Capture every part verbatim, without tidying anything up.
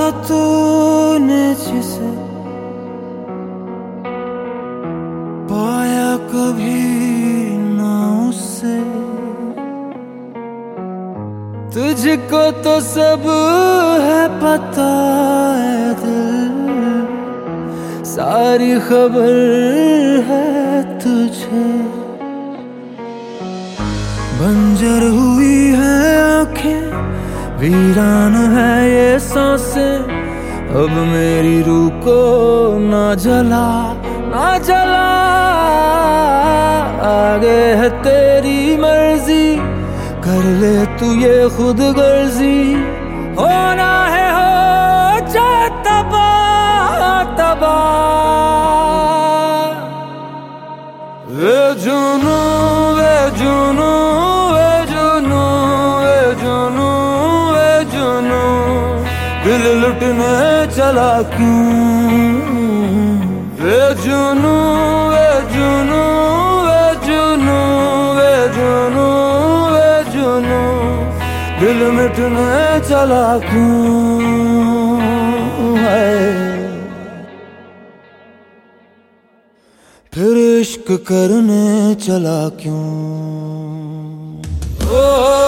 था तूने जिसे पाया कभी ना उससे, तुझको तो सब है पता है दिल, सारी खबर है तुझे। बंजर हुई है आंखें, वीरान है ये सांसें, अब मेरी रूह को ना जला ना जला। आगे है तेरी मर्जी, कर ले तू ये खुद गर्जी, होना है हो जा तबाह तबाह। वे जुनू वे जुनू वे जुनू वे जुनू वे जुनू, दिल लुटने चला क्यों। वे जुनू वे जुनू वे जुनू वे जुनू वे जुनू, दिल मिटने चला क्यों है। फिर इश्क करने चला क्यों। ओ,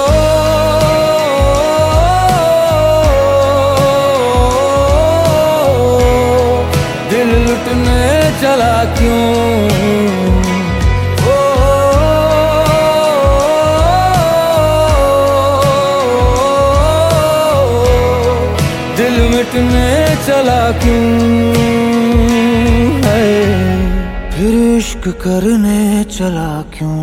दिल लुटने चला क्यों। ओ, दिल मिटने चला क्यों है। फिर इश्क करने चला क्यों।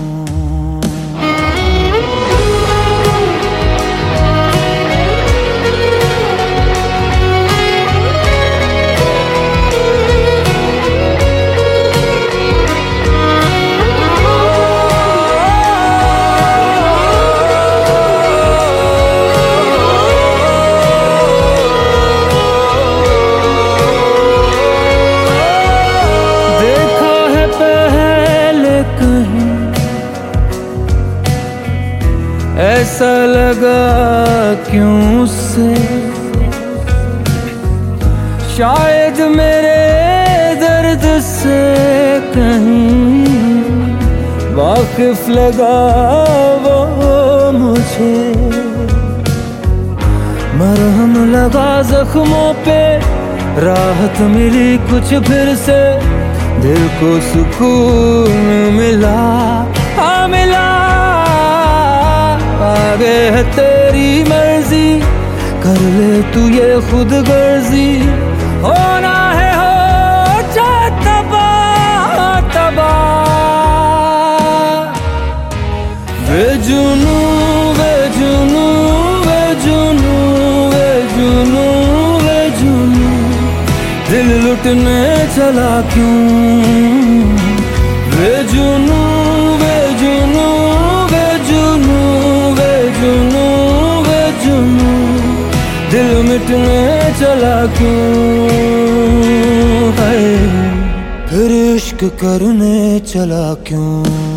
ऐसा लगा क्यों उससे, शायद मेरे दर्द से कहीं वाकिफ लगा वो मुझे। मरहम लगा जख्मों पे, राहत मिली कुछ फिर से, दिल को सुकून मिला हाँ मिला। आगे है तेरी मर्जी, कर ले तू ये खुद गर्जी, होना है हो जा तबाह तबाह। वे जुनू वे जुनू वे जुनू वे जुनू वे जुनू, दिल लुटने चला क्यों। वे जुनू वे जुनू वे जुनू वे जुनू वे जुनू, दिल मिटने चला क्यों है। फिर इश्क करने चला क्यों।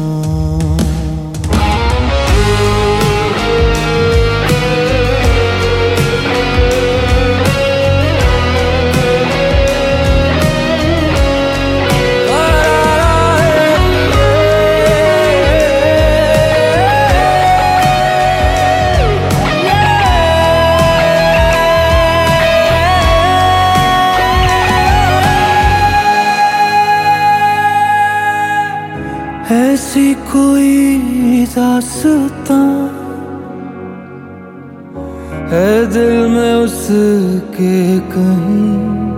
ऐसी कोई दास्तां है दिल में उसके कहीं,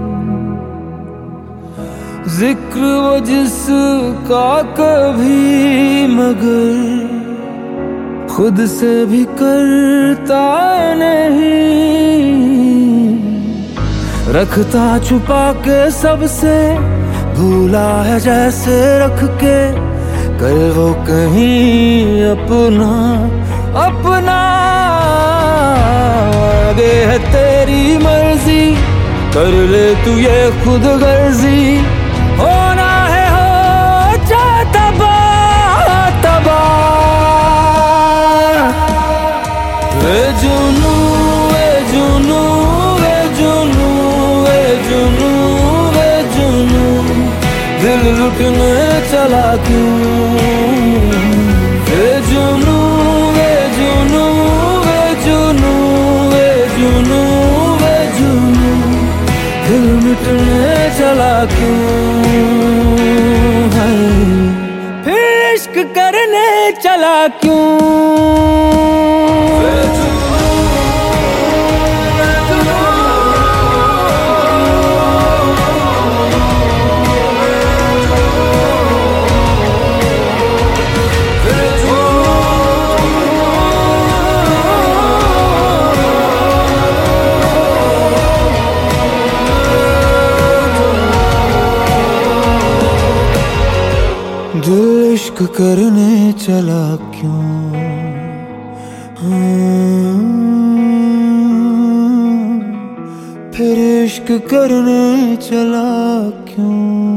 जिक्र वो जिसका कभी मगर खुद से भी करता नहीं। रखता छुपा के सबसे, भूला है जैसे रख के, कर वो कहीं अपना अपना। आगे है तेरी मर्जी, कर ले तू ये खुद गर्जी, होना है हो जा तबाह तबाह। वे जुनू वे जुनू वे जुनू दिल लुटने चला क्यों। वे जुनू वे जुनू वे जुनू वे जुनू वे जुनू, दिल मिटने चला क्यों। फिर इश्क करने चला क्यों। दिल इश्क करने चला क्यों। फिर इश्क करने चला क्यों।